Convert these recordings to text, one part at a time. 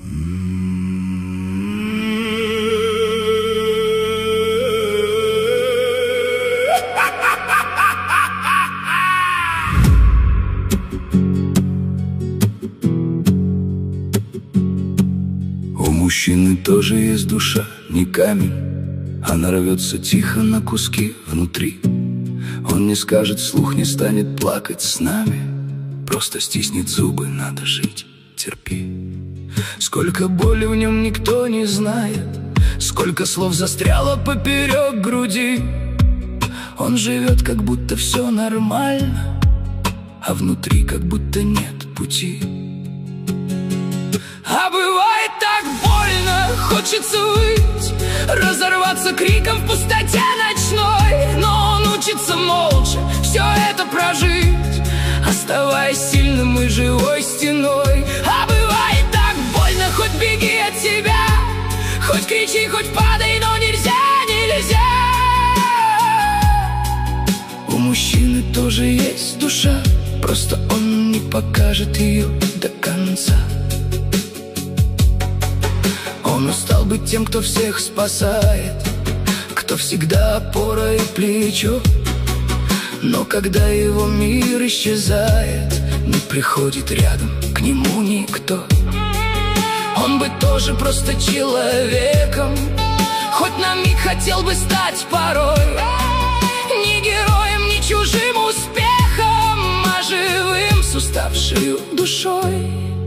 У мужчины тоже есть душа, не камень. Она рвется тихо на куски внутри. Он не скажет вслух, не станет плакать с нами. Просто стиснет зубы, надо жить, терпи. Сколько боли в нем никто не знает, сколько слов застряло поперек груди. Он живет, как будто все нормально, а внутри как будто нет пути. А бывает так больно, хочется выть, разорваться криком в пустоте ночной. Но он учится молча все это прожить, оставаясь сильным и живой стеной. А бывает так больно, хоть беги от себя, хоть кричи, хоть падай, но нельзя, нельзя. У мужчины тоже есть душа, просто он не покажет ее до конца. Он устал быть тем, кто всех спасает, кто всегда опора и плечо. Но когда его мир исчезает, не приходит рядом к нему никто. Он бы тоже просто человеком, хоть на миг хотел бы стать порой не героем, не чужим успехом, а живым с уставшей душой.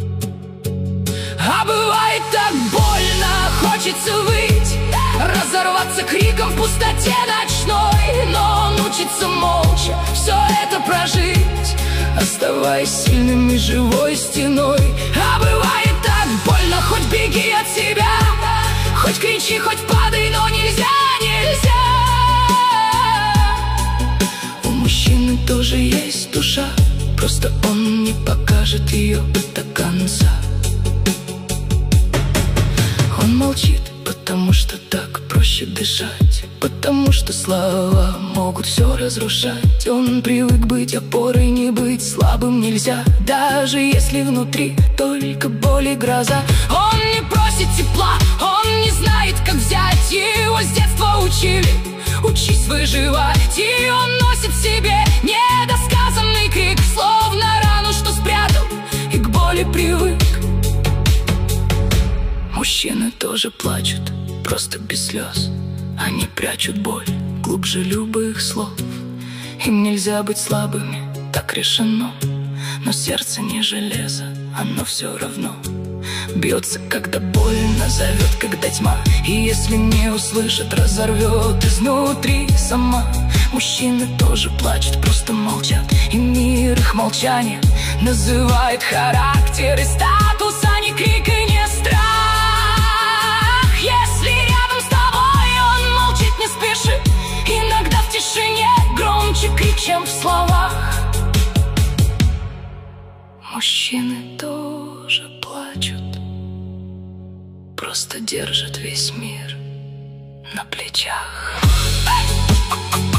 А бывает так больно, хочется выть, разорваться криком в пустоте ночной. Но он учится молча все это прожить, оставаясь сильным и живой стеной. А бывает так больно, хоть беги от себя, хоть кричи, хоть падай, но нельзя, нельзя. У мужчины тоже есть душа, просто он не покажет ее до конца. Он молчит, потому что так проще дышать, потому что слова могут все разрушать. Он привык быть опорой, не быть слабым нельзя, даже если внутри только боль и гроза. Он не просит тепла, он не знает, как взять. Его с детства учили, учись выживать. И он носит в себе недосказанный крик, словно рану, что спрятал и к боли привык. Мужчины тоже плачут, просто без слез. Они прячут боль глубже любых слов. Им нельзя быть слабыми, так решено. Но сердце не железо, оно все равно бьется, когда больно, зовет, когда тьма. И если не услышит, разорвет изнутри сама. Мужчины тоже плачут, просто молчат, и мир их молчание называет характер и статус, а не крик и не страх. Если рядом с тобой он молчит, не спешит, иногда в тишине громче крик, чем в словах. Мужчины тоже плачут, просто держат весь мир на плечах.